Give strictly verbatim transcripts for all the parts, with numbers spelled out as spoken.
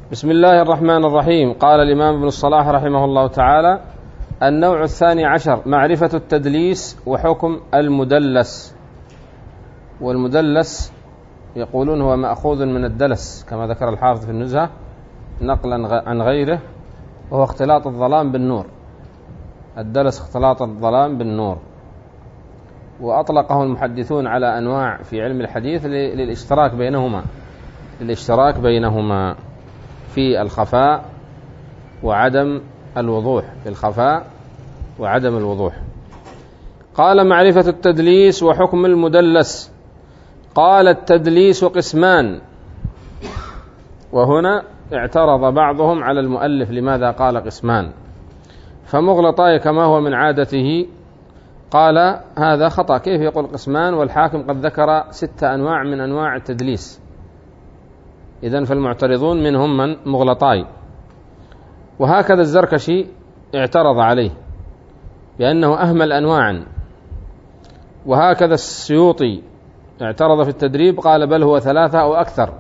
بسم الله الرحمن الرحيم. قال الإمام ابن الصلاح رحمه الله تعالى: النوع الثاني عشر معرفة التدليس وحكم المدلس. والمدلس يقولون هو مأخوذ من الدلس كما ذكر الحافظ في النزهة نقلا عن غيره، وهو اختلاط الظلام بالنور. الدلس اختلاط الظلام بالنور، وأطلقه المحدثون على أنواع في علم الحديث للاشتراك بينهما للاشتراك بينهما في الخفاء وعدم الوضوح في الخفاء وعدم الوضوح. قال: معرفة التدليس وحكم المدلس. قال: التدليس قسمان. وهنا اعترض بعضهم على المؤلف لماذا قال قسمان، فمغلطاي كما هو من عادته قال هذا خطأ، كيف يقول قسمان والحاكم قد ذكر ستة أنواع من أنواع التدليس؟ إذن فالمعترضون منهم من مغلطاي. وهكذا الزركشي اعترض عليه بأنه أهمل أنواعا، وهكذا السيوطي اعترض في التدريب قال بل هو ثلاثة أو أكثر،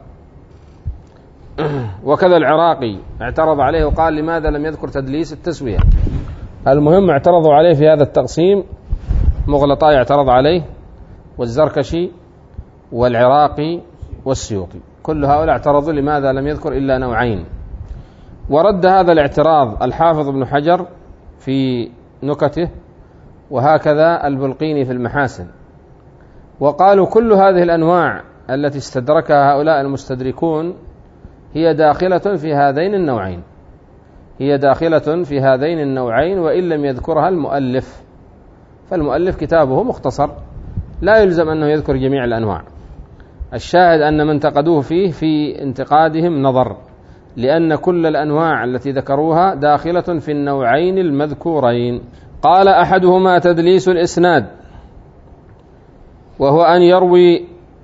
وكذا العراقي اعترض عليه وقال لماذا لم يذكر تدليس التسوية. المهم اعترضوا عليه في هذا التقسيم، مغلطاي اعترض عليه، والزركشي والعراقي والسيوطي، كل هؤلاء اعترضوا لماذا لم يذكر إلا نوعين. ورد هذا الاعتراض الحافظ ابن حجر في نكته، وهكذا البلقيني في المحاسن، وقالوا كل هذه الأنواع التي استدركها هؤلاء المستدركون هي داخلة في هذين النوعين هي داخلة في هذين النوعين وإن لم يذكرها المؤلف، فالمؤلف كتابه مختصر لا يلزم أنه يذكر جميع الأنواع. الشاهد أن من انتقدوه فيه في انتقادهم نظر، لأن كل الأنواع التي ذكروها داخلة في النوعين المذكورين. قال: أحدهما تدليس الإسناد، وهو أن يروي،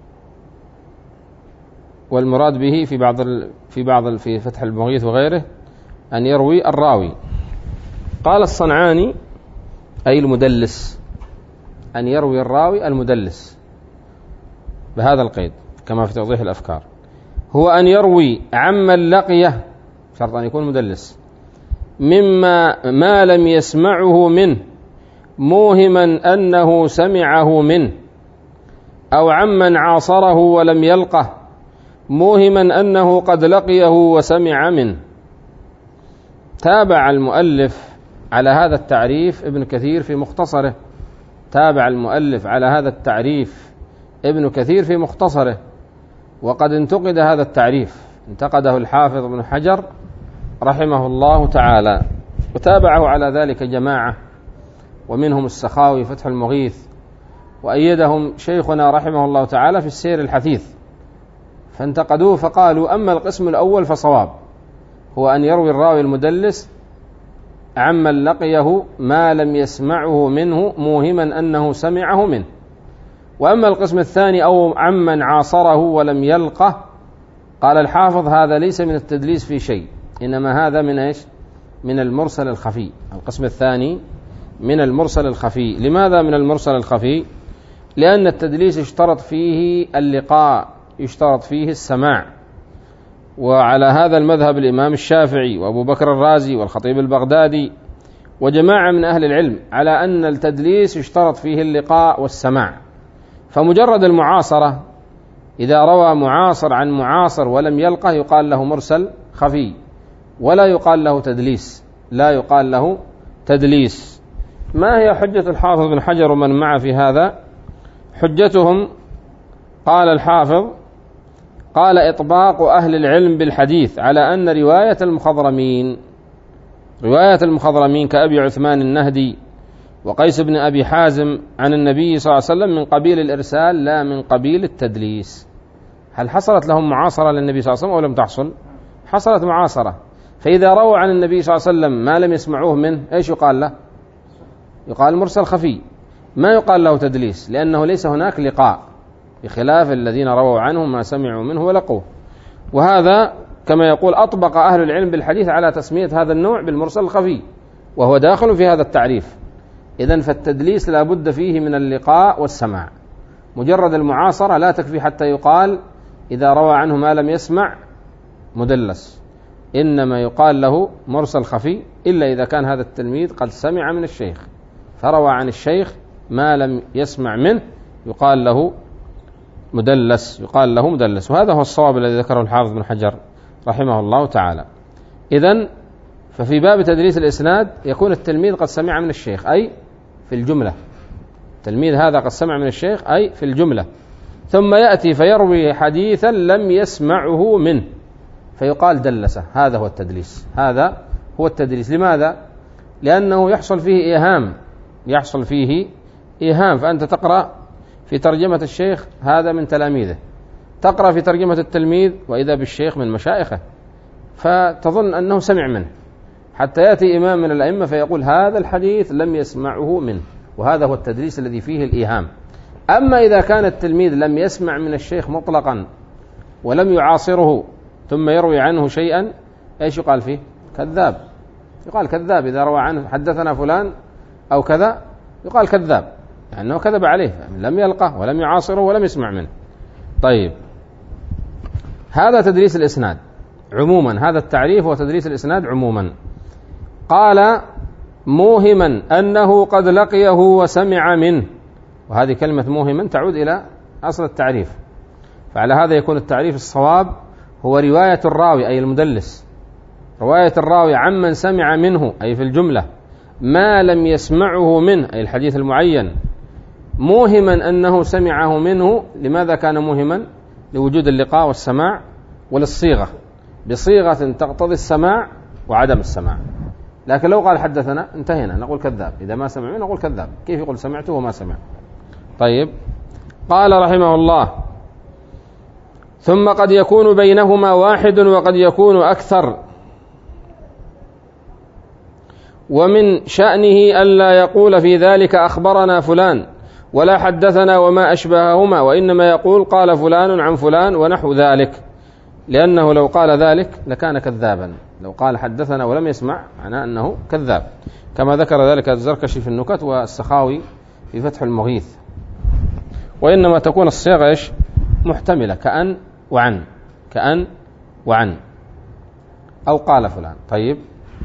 والمراد به في بعض في بعض في فتح المغيث وغيره أن يروي الراوي. قال الصنعاني أي المدلس، أن يروي الراوي المدلس بهذا القيد كما في توضيح الأفكار، هو أن يروي عمن لقيه، شرط أن يكون مدلس، مما ما لم يسمعه منه موهما أنه سمعه منه، أو عمن عاصره ولم يلقه موهما أنه قد لقيه وسمع منه. تابع المؤلف على هذا التعريف ابن كثير في مختصره تابع المؤلف على هذا التعريف ابن كثير في مختصره وقد انتقد هذا التعريف، انتقده الحافظ ابن حجر رحمه الله تعالى، وتابعه على ذلك جماعة، ومنهم السخاوي فتح المغيث، وأيدهم شيخنا رحمه الله تعالى في السير الحثيث، فانتقدوه فقالوا: أما القسم الأول فصواب، هو أن يروي الراوي المدلس عمن لقيه ما لم يسمعه منه موهما أنه سمعه منه، وأما القسم الثاني أو عمن عاصره ولم يلقه، قال الحافظ هذا ليس من التدليس في شيء، إنما هذا من إيش؟ من المرسل الخفي. القسم الثاني من المرسل الخفي. لماذا من المرسل الخفي؟ لأن التدليس يشترط فيه اللقاء، يشترط فيه السماع، وعلى هذا المذهب الإمام الشافعي وأبو بكر الرازي والخطيب البغدادي وجماعة من أهل العلم على أن التدليس يشترط فيه اللقاء والسماع. فمجرد المعاصرة، إذا روى معاصر عن معاصر ولم يلقه يقال له مرسل خفي، ولا يقال له تدليس لا يقال له تدليس. ما هي حجة الحافظ بن حجر ومن معه في هذا؟ حجتهم قال الحافظ قال: إطباق أهل العلم بالحديث على أن رواية المخضرمين رواية المخضرمين كأبي عثمان النهدي وقيس بن أبي حازم عن النبي صلى الله عليه وسلم من قبيل الإرسال لا من قبيل التدليس. هل حصلت لهم معاصرة للنبي صلى الله عليه وسلم أو لم تحصل؟ حصلت معاصرة. فإذا رووا عن النبي صلى الله عليه وسلم ما لم يسمعوه منه إيش يقال له؟ يقال مرسل خفي، ما يقال له تدليس، لأنه ليس هناك لقاء، بخلاف الذين رووا عنه ما سمعوا منه ولقوه. وهذا كما يقول أطبق أهل العلم بالحديث على تسمية هذا النوع بالمرسل الخفي، وهو داخل في هذا التعريف. إذن فالتدليس لا بد فيه من اللقاء والسماع. مجرد المعاصرة لا تكفي حتى يقال إذا روى عنه ما لم يسمع مدلس، إنما يقال له مرسل خفي إلا إذا كان هذا التلميذ قد سمع من الشيخ فروى عن الشيخ ما لم يسمع منه، يقال له مدلس يقال له مدلس وهذا هو الصواب الذي ذكره الحافظ بن حجر رحمه الله تعالى. إذن ففي باب تدليس الإسناد يكون التلميذ قد سمع من الشيخ أي في الجملة، التلميذ هذا قد سمع من الشيخ أي في الجملة، ثم يأتي فيروي حديثا لم يسمعه منه فيقال دلسه. هذا هو التدليس، هذا هو التدليس. لماذا؟ لأنه يحصل فيه إيهام، يحصل فيه إيهام. فأنت تقرأ في ترجمة الشيخ هذا من تلاميذه، تقرأ في ترجمة التلميذ وإذا بالشيخ من مشايخه، فتظن أنه سمع منه حتى يأتي إمام من الأئمة فيقول هذا الحديث لم يسمعه منه، وهذا هو التدليس الذي فيه الإيهام. أما إذا كان التلميذ لم يسمع من الشيخ مطلقا ولم يعاصره ثم يروي عنه شيئا، إيش يقال فيه؟ كذاب. يقال كذاب إذا روى عنه حدثنا فلان أو كذا، يقال كذاب لأنه يعني كذب عليه، يعني لم يلقه ولم يعاصره ولم يسمع منه. طيب، هذا تدليس الإسناد عموما، هذا التعريف هو تدليس الإسناد عموما. قال موهما أنه قد لقيه وسمع منه، وهذه كلمة موهما تعود إلى أصل التعريف، فعلى هذا يكون التعريف الصواب هو رواية الراوي أي المدلس، رواية الراوي عمن سمع منه أي في الجملة ما لم يسمعه منه أي الحديث المعين، موهما أنه سمعه منه. لماذا كان موهما؟ لوجود اللقاء والسماع وللصيغة، بصيغة تقتضي السماع وعدم السماع. لكن لو قال حدثنا انتهينا، نقول كذاب. إذا ما سمع منه نقول كذاب. كيف يقول سمعته وما سمع؟ طيب، قال رحمه الله ثم قد يكون بينهما واحد وقد يكون أكثر، ومن شأنه ألا يقول في ذلك أخبرنا فلان ولا حدثنا وما أشبههما، وإنما يقول قال فلان عن فلان ونحو ذلك، لأنه لو قال ذلك لكان كذابا. لو قال حدثنا ولم يسمع معناه أنه كذاب، كما ذكر ذلك الزركشي في النكت والسخاوي في فتح المغيث. وإنما تكون الصيغة إيش؟ محتملة، كأن وعن، كأن وعن، أو قال فلان. طيب،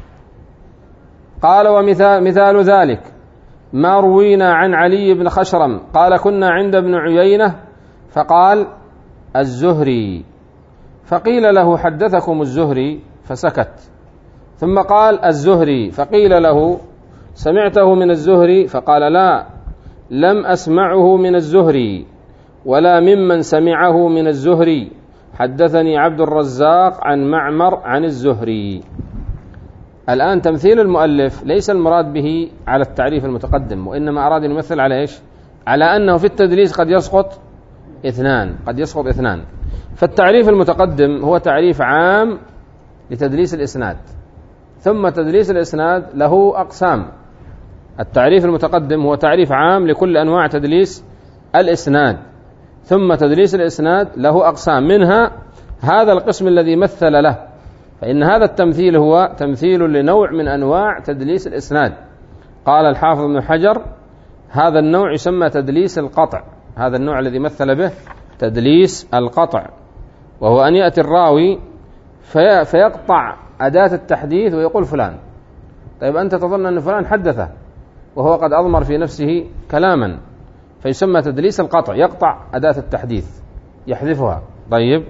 قال ومثال مثال ذلك ما روينا عن علي بن خشرم قال كنا عند ابن عيينة فقال الزهري، فقيل له حدثكم الزهري فسكت، ثم قال الزهري، فقيل له سمعته من الزهري فقال لا لم أسمعه من الزهري ولا ممن سمعه من الزهري، حدثني عبد الرزاق عن معمر عن الزهري. الآن تمثيل المؤلف ليس المراد به على التعريف المتقدم، وإنما أراد أن يمثل على إيش؟ على أنه في التدليس قد يسقط اثنان، قد يسقط اثنان. فالتعريف المتقدم هو تعريف عام لتدليس الإسناد، ثم تدليس الإسناد له أقسام. التعريف المتقدم هو تعريف عام لكل أنواع تدليس الإسناد، ثم تدليس الإسناد له أقسام، منها هذا القسم الذي مثل له، فإن هذا التمثيل هو تمثيل لنوع من أنواع تدليس الإسناد. قال الحافظ ابن حجر هذا النوع يسمى تدليس القطع، هذا النوع الذي مثل به تدليس القطع، وهو أن يأتي الراوي في فيقطع أداة التحديث ويقول فلان. طيب، أنت تظن أن فلان حدثه وهو قد أضمر في نفسه كلاما، فيسمى تدليس القطع، يقطع أداة التحديث يحذفها. طيب،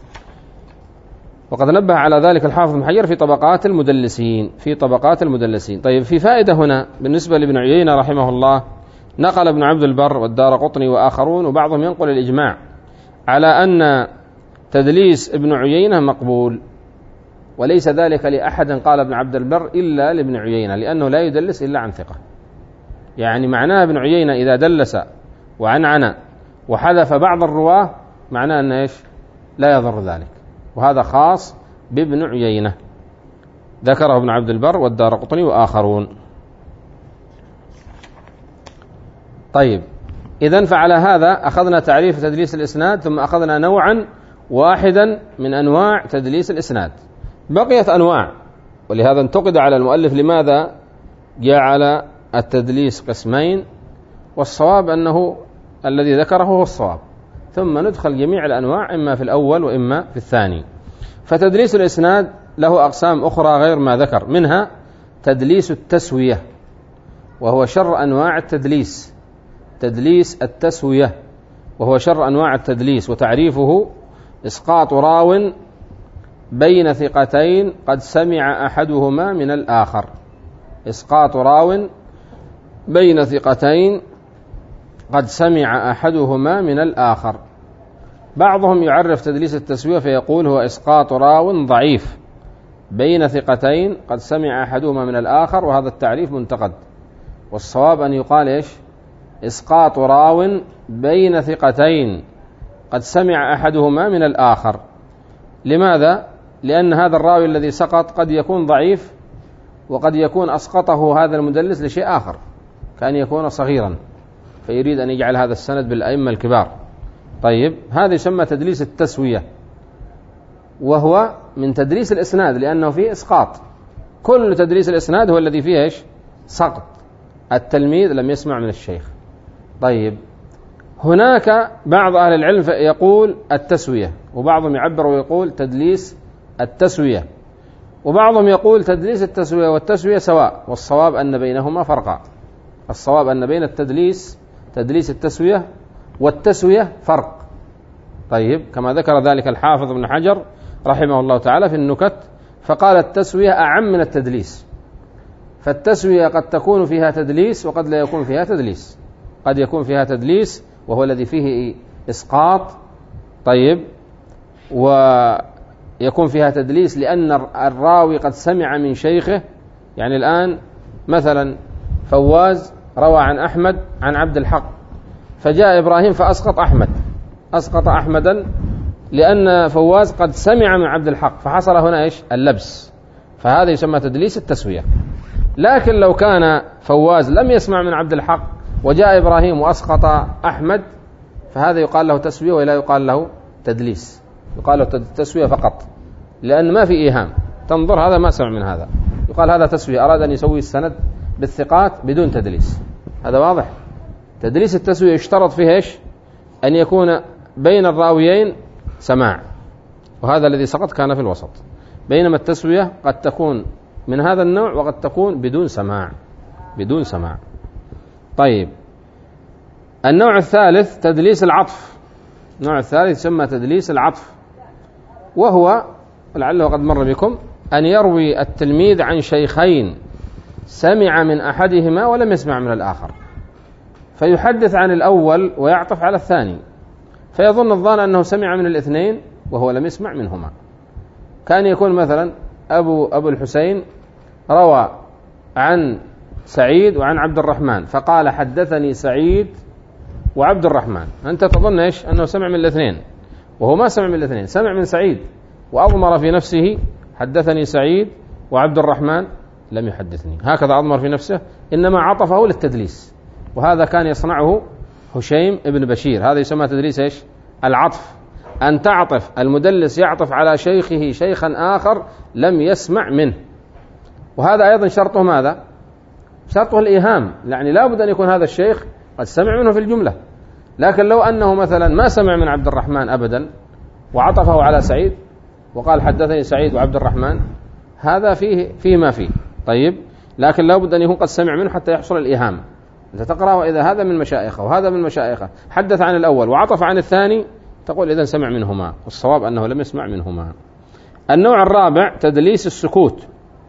وقد نبه على ذلك الحافظ بن حجر في طبقات المدلسين، في طبقات المدلسين. طيب، في فائدة هنا بالنسبة لابن عيينة رحمه الله، نقل ابن عبد البر والدارقطني وآخرون وبعضهم ينقل الإجماع على أن تدليس ابن عيينة مقبول، وليس ذلك لأحد قال ابن عبد البر إلا لابن عيينة، لأنه لا يدلس إلا عن ثقة. يعني معناه ابن عيينة إذا دلس وعنعن وحذف بعض الرواه معناه أنه إيش؟ لا يضر ذلك، وهذا خاص بابن عيينة، ذكره ابن عبد البر والدارقطني وآخرون. طيب، إذن فعلى هذا أخذنا تعريف تدليس الإسناد، ثم أخذنا نوعا واحدا من أنواع تدليس الإسناد. بقيت أنواع، ولهذا انتقد على المؤلف لماذا جعل التدليس قسمين، والصواب أنه الذي ذكره هو الصواب، ثم ندخل جميع الأنواع إما في الأول وإما في الثاني. فتدليس الإسناد له أقسام أخرى غير ما ذكر، منها تدليس التسوية، وهو شر أنواع التدليس. تدليس التسوية وهو شر أنواع التدليس، وتعريفه إسقاط راو بين ثقتين قد سمع أحدهما من الآخر. إسقاط راو بين ثقتين قد سمع أحدهما من الآخر. بعضهم يعرف تدليس التسوية فيقول هو إسقاط راو ضعيف بين ثقتين قد سمع أحدهما من الآخر، وهذا التعريف منتقد، والصواب أن يقال إيش؟ إسقاط راو بين ثقتين قد سمع أحدهما من الآخر. لماذا؟ لأن هذا الراوي الذي سقط قد يكون ضعيف، وقد يكون أسقطه هذا المدلس لشيء آخر، كأن يكون صغيرا فيريد أن يجعل هذا السند بالأئمة الكبار. طيب، هذا يسمى تدليس التسوية، وهو من تدليس الإسناد لأنه فيه إسقاط. كل تدليس الإسناد هو الذي فيه إيش؟ سقط، التلميذ لم يسمع من الشيخ. طيب، هناك بعض أهل العلم يقول التسوية، وبعضهم يعبر ويقول تدليس التسوية، وبعضهم يقول تدليس التسوية والتسوية سواء، والصواب أن بينهما فرقا. الصواب أن بين التدليس تدليس التسوية والتسوية فرق. طيب، كما ذكر ذلك الحافظ ابن حجر رحمه الله تعالى في النكت، فقال التسوية أعم من التدليس، فالتسوية قد تكون فيها تدليس وقد لا يكون فيها تدليس. قد يكون فيها تدليس وهو الذي فيه إسقاط، طيب، ويكون فيها تدليس لأن الراوي قد سمع من شيخه. يعني الآن مثلا فواز روى عن أحمد عن عبد الحق، فجاء إبراهيم فأسقط أحمد، أسقط أحمدا لأن فواز قد سمع من عبد الحق، فحصل هنا إيش؟ اللبس، فهذا يسمى تدليس التسوية. لكن لو كان فواز لم يسمع من عبد الحق وجاء إبراهيم وأسقط أحمد، فهذا يقال له تسوية ولا يقال له تدليس، يقال له تسوية فقط، لأن ما في إيهام. تنظر هذا ما سمع من هذا، يقال هذا تسوية، أراد أن يسوي السند بالثقات بدون تدليس. هذا واضح. تدليس التسوية يشترط فيه إيش؟ أن يكون بين الراويين سماع، وهذا الذي سقط كان في الوسط. بينما التسوية قد تكون من هذا النوع وقد تكون بدون سماع، بدون سماع. طيب، النوع الثالث تدليس العطف. النوع الثالث يسمى تدليس العطف، وهو لعله قد مر بكم أن يروي التلميذ عن شيخين سمع من أحدهما ولم يسمع من الآخر، فيحدث عن الأول ويعطف على الثاني، فيظن الظان أنه سمع من الاثنين وهو لم يسمع منهما. كان يكون مثلا أبو, أبو الحسين روى عن سعيد وعن عبد الرحمن، فقال حدثني سعيد وعبد الرحمن، أنت تظن إيش؟ أنه سمع من الاثنين، وهو ما سمع من الاثنين، سمع من سعيد وأضمر في نفسه حدثني سعيد وعبد الرحمن لم يحدثني، هكذا أضمر في نفسه، إنما عطفه للتدليس. وهذا كان يصنعه هشيم ابن بشير، هذا يسمى تدليس إيش؟ العطف، أن تعطف المدلس يعطف على شيخه شيخا آخر لم يسمع منه. وهذا أيضا شرطه ماذا؟ شرطه الإيهام، يعني لا بد أن يكون هذا الشيخ قد سمع منه في الجملة. لكن لو أنه مثلا ما سمع من عبد الرحمن أبدا وعطفه على سعيد وقال حدثني سعيد وعبد الرحمن، هذا فيه فيه ما فيه. طيب، لكن لا بد أن يكون قد سمع منه حتى يحصل الإيهام. أنت تقرأ وإذا هذا من مشايخه وهذا من مشايخه حدث عن الأول وعطف عن الثاني، تقول إذن سمع منهما، والصواب أنه لم يسمع منهما. النوع الرابع تدليس السكوت.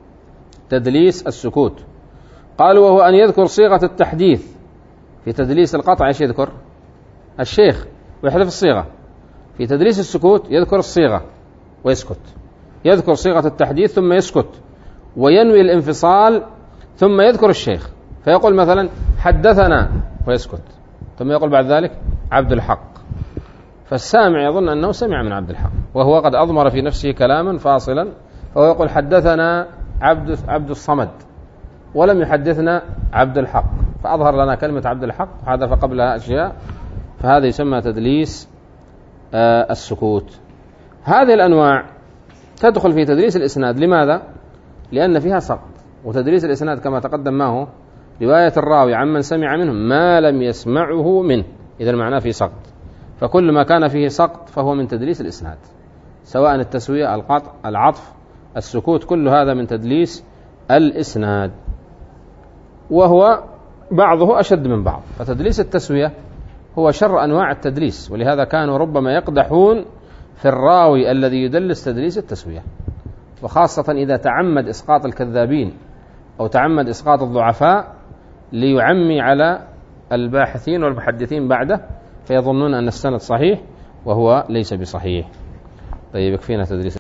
تدليس السكوت قالوا وهو أن يذكر صيغة التحديث. في تدليس القطع ايش يذكر؟ الشيخ ويحذف الصيغة. في تدليس السكوت يذكر الصيغة ويسكت، يذكر صيغة التحديث ثم يسكت، وينوي الانفصال ثم يذكر الشيخ، فيقول مثلا حدثنا ويسكت، ثم يقول بعد ذلك عبد الحق، فالسامع يظن أنه سمع من عبد الحق وهو قد أضمر في نفسه كلاما فاصلا، فهو يقول حدثنا عبد عبد الصمد ولم يحدثنا عبد الحق، فأظهر لنا كلمة عبد الحق وحذف قبلها أشياء، فهذا يسمى تدليس آه السكوت. هذه الأنواع تدخل في تدليس الإسناد. لماذا؟ لأن فيها سقط، وتدليس الإسناد كما تقدم ما هو رواية الراوي عمن سمع منه ما لم يسمعه منه، إذا معناه في سقط، فكل ما كان فيه سقط فهو من تدليس الإسناد، سواء التسوية القطع العطف السكوت كل هذا من تدليس الإسناد، وهو بعضه أشد من بعض. فتدليس التسوية هو شر أنواع التدليس، ولهذا كانوا ربما يقدحون في الراوي الذي يدلس تدليس التسوية، وخاصة إذا تعمد إسقاط الكذابين أو تعمد إسقاط الضعفاء ليعمي على الباحثين والمحدثين بعده، فيظنون أن السند صحيح وهو ليس بصحيح. طيب، يكفينا تدليس.